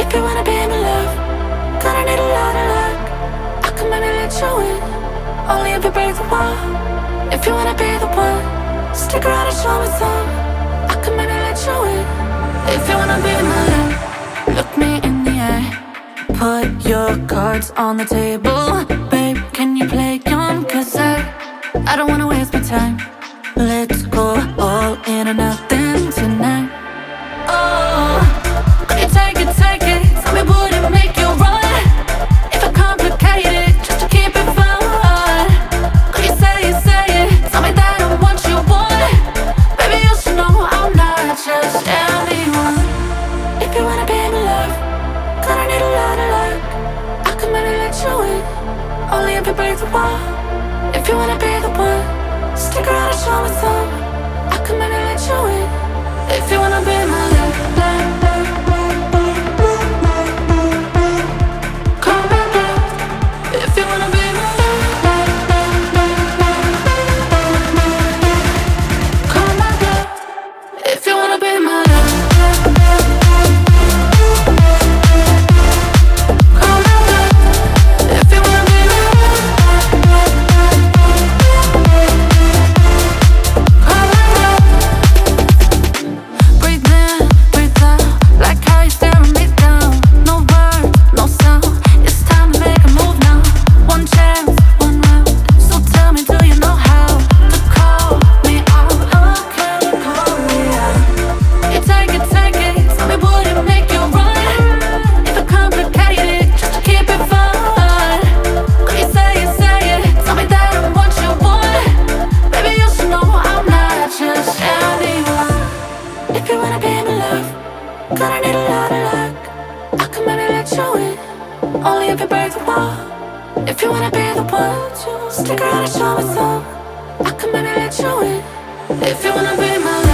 If you wanna be my love, gonna need a lot of luck. I can maybe let you in, only if you break the wall. If you wanna be the one, stick around and show me some. I can maybe let you in. If you wanna be my love, look me in the eye. Put your cards on the table. Babe, can you play young? 'Cause I don't wanna waste my time. Let's go all in or nothing tonight. Oh, could you take it, take it? Tell me would it make you run? If I complicate it, just to keep it fun. Could you say it? Tell me that I'm what you want. Baby, you should know I'm not just anyone. If you wanna be my love, gonna need a lot of luck. I can maybe let you in, only if you break the wall. If you wanna be the one, stick around and show me some. I can maybe let you in. If you wanna be my love, come back up. If you wanna be my love, come back up. If you wanna be my love, come back up. If you wanna be my love, come back up. Breathe in, breathe out, like how you're staring me down. No word, no sound, it's time to make a move now. One chance, one round, so tell me, do you know how to call me out? Okay, call me out. You take it, tell me would it make you run? If I complicate it, just to keep it fun. Could you say it, tell me that I'm what you want. Baby, you should know I'm not just anyone. If you wanna be my love, gonna need a lot of luck. I can maybe let you in, only if you break the wall. If you wanna be the one, stick around and show me some. I can maybe let you in. If you wanna be my love.